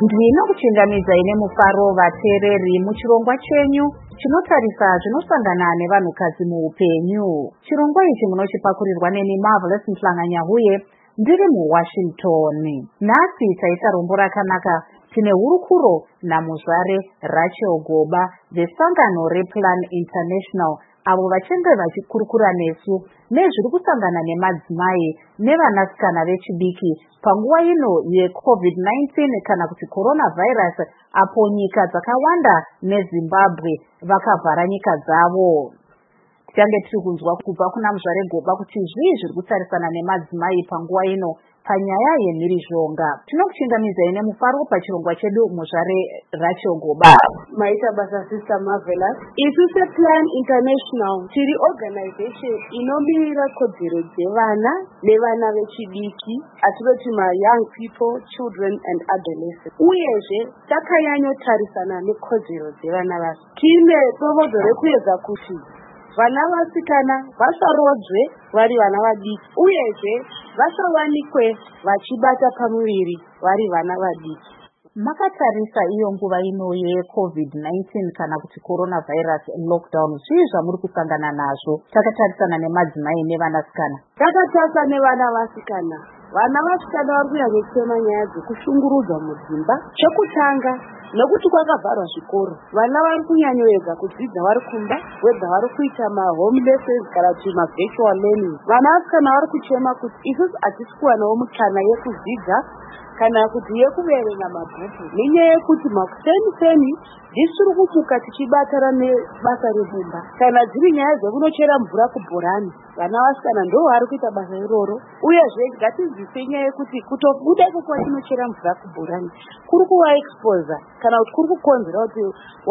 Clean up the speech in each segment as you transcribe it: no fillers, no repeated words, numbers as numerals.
Ndinokuchingamidza ine mufaro vateereri muchirongwa chenyu chinotarisa zvinosangana nevanhukadzi muupenyu. Chirongwa ichi munochipakurirwa neni Marvelous Mhlanga-Nyahuye ndiri muWashington. Nhasi taita rombo rakanaka. Tine hurukuro namuzvare Rachel Goba vesangano rePlan International, avo vachenga vachikurukura nesu nezviri kusangana nemadzimai nevanasikana vechidiki panguva ino yeCovid-19 kana kuti coronavirus, apo nyika dzakawanda neZimbabwe vakavhara nyika dzavo. Tichange tiri kunzwa kubva kuna muzvare Goba kuti zvii zviri kutarisana nemadzimai panguva ino panyaya yemhirizhonga. Tinokuchingamidza ine mufaro pachirongwa chedu muzvare Rachel Goba. Maita basa Sister Marvelous. Isu sePlan International tiri organization inomirira kodzero dzevana nevana vechidiki, atinoti young people, children and adolescents. Uyezve takanyanyotarisana nekodzero dzevana vacho. Tine bovodzo rekuedza kuti vana vasikana vasarodzwe vari vana vadiki, uyezve vasawanikwe vachibata pamuviri vari vana vadiki. Makatarisa iyo nguva ino yeCovid-19 kana kuti coronavirus lockdown, zvii zvamuri kusangana nazvo takatarisana nemadzimai nevanasikana? Takatarisa nevana vasikana. Vana vasikana vari kunyanyotsema nyaya dzekushungurudzwa mudzimba. Chekutanga, nekuti kwakavharwa zvikoro, vana vari kunyanyoedza kudzidza vari kumba, wedza vari kuita mahome lessons kana kuti virtual learning. Vana vasikana vari kuchema kuti isusu hatisi kuwanawo mukana yekudzidza kana kuti yekuverenga mabhuku nenyaya yekuti makuseni ndisiri kubuka tichibatana nebasa remumba. Kana dziri nyaya dzekunochera mvura kubhorani, vana vasikana ndo vari kuita basa iroro. Uyezve ngatizise nyaya yekuti kutobuda kwatinochera mvura kubhorani kuri kuva expose kana kuti kuri kukonzera kuti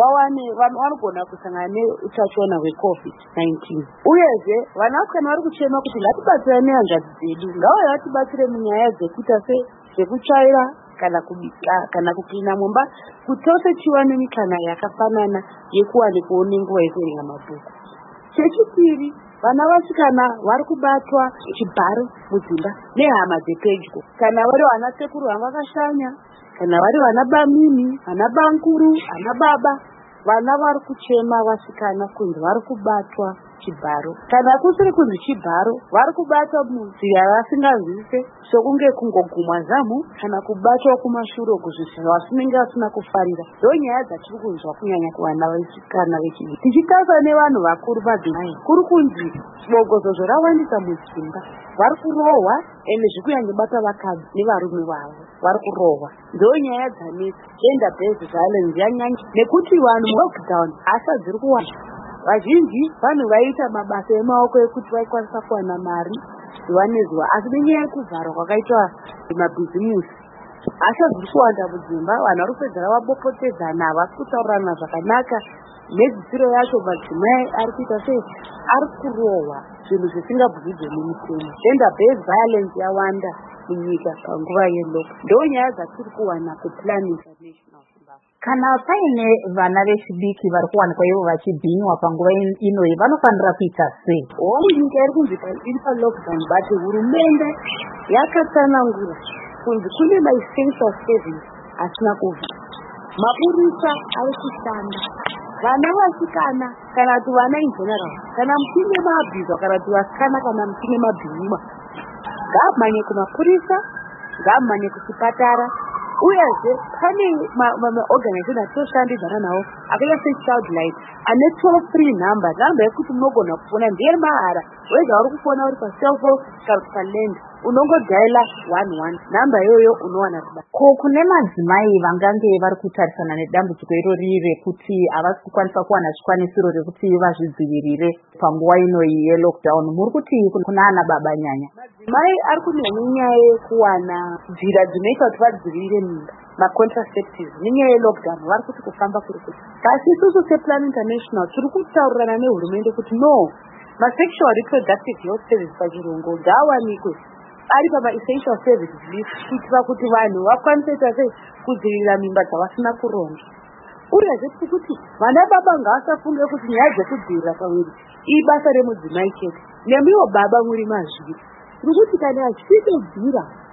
vanogona kusangana neutachiona hweCovid-19. Uyezve vana vasikana vari kuchema kuti ngatibatsira nehanzvadzi dzedu, ngavauya vatibatsire munyaya dzekuita zvekutsvaira kana kubika kana kupina mumba, kuti tose tiwane mikana yakafanana yekuwanikwawo nenguva yekuverenga mabhuku. Chechipiri, vana vasikana vari kubatwa chibharo mudzimba nehama dzepedyo, kana vari vana sekuru vavakashanya, kana vari vana bamini, vana bankuru, vana baba. Vana vari kuchema vasikana kunzi vari kubatwa chibharo, kana kusiri kunzi chibharo vari kubatwa munzira vasingazvise, sokunge kungogumwa zamu kana kubatwa kumashure kuzvisiro vasinenge vasina kufarira. Ndo nyaya dzatiri kunzwa kunyanya kuvana vasikana vechidiki. Tichitarisa nevanhu vakuru madzimai, kuri kunzi bogozozo rawandisa mudzimba, vari kurohwa ende zvikunyanyobata vakadzi nevarume vavo vari kurohwa. Ndo nyaya dzanetsa, gender based violence yanyanya nekuti vanhu lockdown asadziri kuwanda. Vazhinji vanhu vaita mabasa emaoko ekuti vaikwanisa kuwana mari zuva nezuva, asi nenyaya yekuvharwa kwakaitwa mabhizimusi asadziri kuwanda mudzimba. Vanhu vari kupedzera vabopotedzana, havasi kutaurirana zvakanaka. Medzisiro yacho madzimai ari kuita sei? Ari kurohwa, zvinhu zvisingabvudzwe nemitemo. Gender based violence yawanda munyika panguva yelockdown. Ndo nyaya dzatiri kuwana kuPlan International. Kana paine vana vechidiki vari kuwanikwa ivo vachibhinywa panguva inoyi, vanofanira kuita sei? Nyika iri kunzi iri palockdown, but hurumende yakatsanangura kunzi kune maessential service asina kuvhurwa. Mapurisa ari kushanda, vana vasikana kana kuti vana in general, kana muchinge mabhizwa kana kuti vasikana kana muchinge mabhinywa, ngaamhanye kumapurisa, ngaamhanye kuchipatara. Uyezve pane maorganization atoshandidzana nawo akaita seChildline ane toll-free number yekuti munogona kufona, ndeye mahara. Wega uri kufona uri paselfo kana paland, unongodhaila 11 namba iyoyo unowana rubatsiro. Ko kune madzimai vangange vari kutarisana nedambudziko irori rekuti havasi kukwanisa kuwana zvikwanisiro rekuti vazvidzivirire panguva inoyi yelockdown, muri kuti kuna ana baba nyanya? Madzimai ari kunyanya nyaya yekuwana nzira dzinoita kuti vadzivirire mimba, macontracectives, nenyaya yelockdown vari kuti kufamba kuri kuti. Kasi isusu sePlan International tiri kutaurirana nehurumende kuti no, masexual reproductive health service pachirungu ngaawanikwe ari pama-essential services list, kuitira kuti vanhu vakwanise sei kudzivirira mimba dzavasina kuronga. Uyezve tiri kuti vana baba ngavasafunge kuti nyaya dzekudzivirira pamwiri ibasa remudzimai chete. Nemiwo baba muri mazviri, tiri kuti kana achitodzira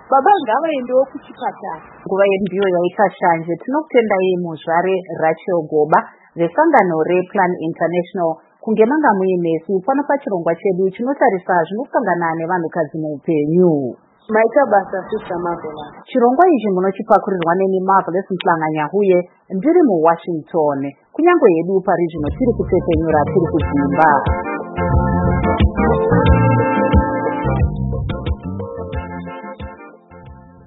baba ngavaendewo kuchipatara. Nguva yedu ndiyo yaita shanje. Tinokutendai muzvare Rachel Goba vesangano rePlan International kunge manga muinesu pano pachirongwa chedu chinotarisa zvinosangana nevanhukadzi muupenyu. Maita basa Sister Marvelous. Chirongwa ichi munochipakurirwa neni Marvelous Mhlanga-Nyahuye ndiri muWashington. Kunyange yedu parizvino tiri kutepenyura tiri kudzimba.